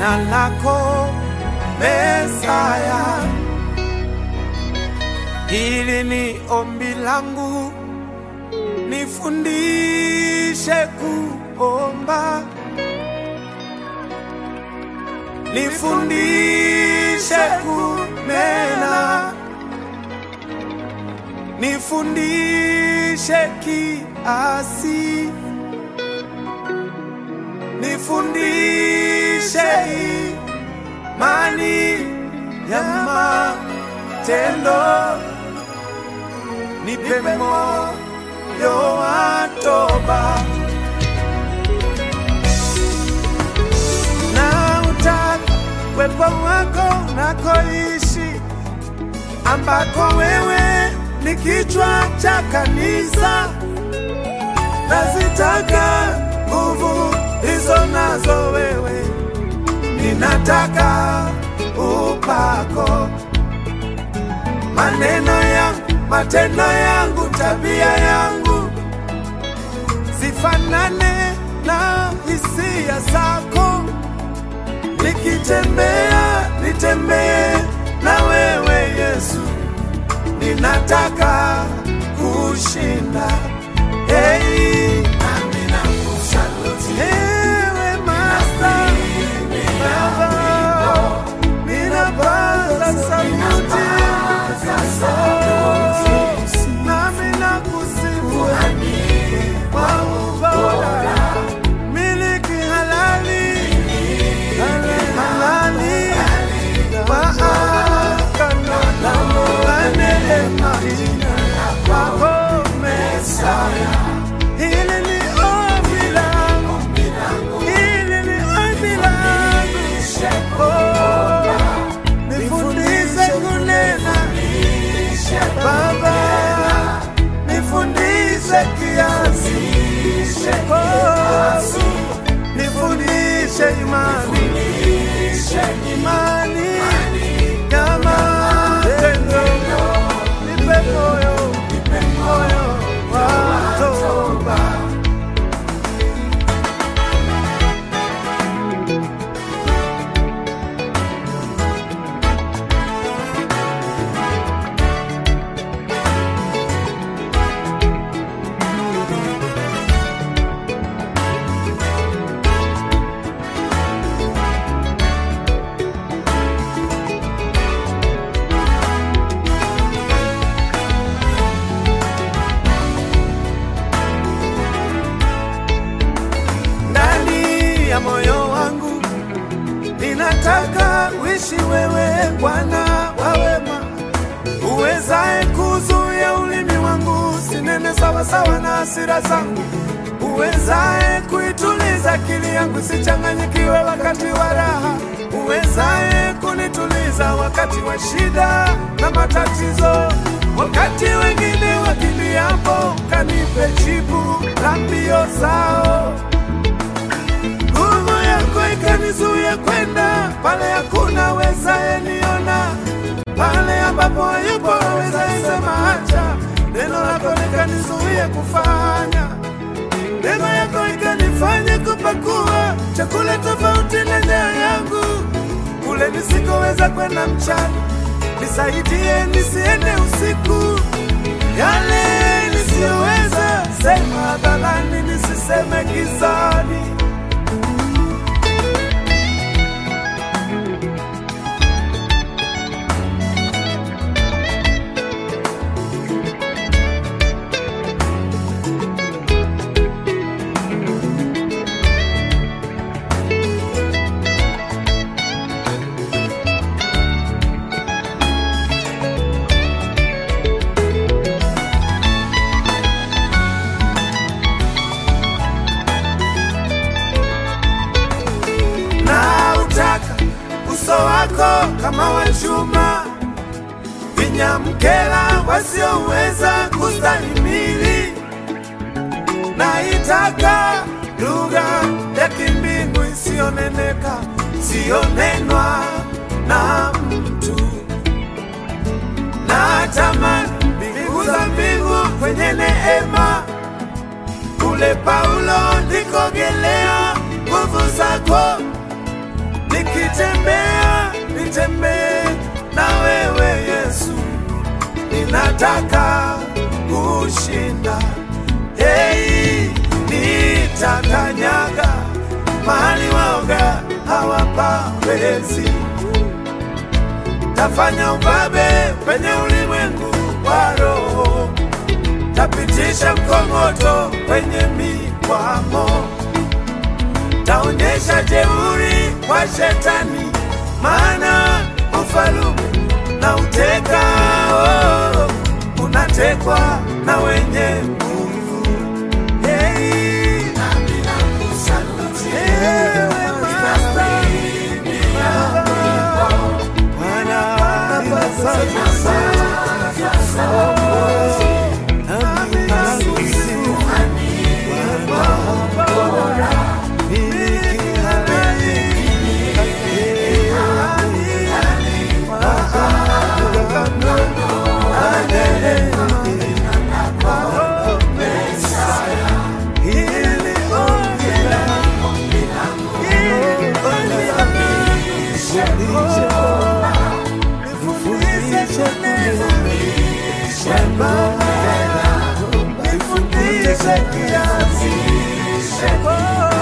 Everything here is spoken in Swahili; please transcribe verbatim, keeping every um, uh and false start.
jina lako Mesaya. Hili ni ombi langu, nifundishe kuomba, nifundishe kunena, nifundishe kiasi, nifundishe imani ya matendo, nipe moyo wa toba. Na utaka uwepo wako unakoishi, ambako wewe ni kichwa cha kanisa. Nazitaka nguvu hizo nazo wewe, ninataka upako. Maneno yangu, matendo yangu, tabia yangu zifanane na hisia zako. Nikitembea, nitembee na wewe Yesu, ninataka kushinda. Hey, amina kusaluti. Ewe Master, Baba, ninapaza sauti, nami nakusifu kwa ubora. Miliki halali, halali, maagano na neema kwako Mesaya. Hili ni ombi langu, hili ni ombi langu. Oh, nifundishe kunena Baba, nifundishe kiasi. Oh, nifundishe imani, imani kama tendo. Nipe moyo, moyo wa toba. Ya moyo wangu ninataka uishi wewe, Bwana wa wema, uwezaye kuzuia ulimi wangu sinene sawa sawa na hasira zangu, uwezaye kuituliza akili yangu sichanganyikiwe wakati wa raha, uwezaye kunituliza wakati wa shida na matatizo, wakati wengine wakimbiapo kanipe jibu la mbio zao. Ikanizuia kwenda pale hakuna wezaye niona, pale ambapo hayupo wezaye sema acha. Neno lako likanizuia kufanya, neno yako ikanifanya kupakua chakula tofauti na njaa yangu. Kule nisikoweza kwenda mchana, nisaidie nisiende usiku. Yale nisiyoweza sema hadharani, nisiseme gizani. Uso wako kama wa chuma, vinyamkela wasioweza kustahimili. Naitaka lugha ya kimbingu isiyoneneka, isiyonenwa na mtu. Natamani mbingu za mbingu kwenye neema, kule Paulo ndikogelea nguvu zako. Niki Ninatembea, nitembee na wewe Yesu, ninataka kushinda. Hey, nitakanyaga mahali waoga hawapawezi. Tafanya ubabe kwenye ulimwengu wa roho, tapitisha mkongoto kwenye mikwamo, taonyesha jeuri kwa shetani, maana ufalume na uteka, oh, unatekwa na wenye nguvu. Hey, nami nakusaluti wewe Master, Bwana nakusaluti. Nifundishe kiasi,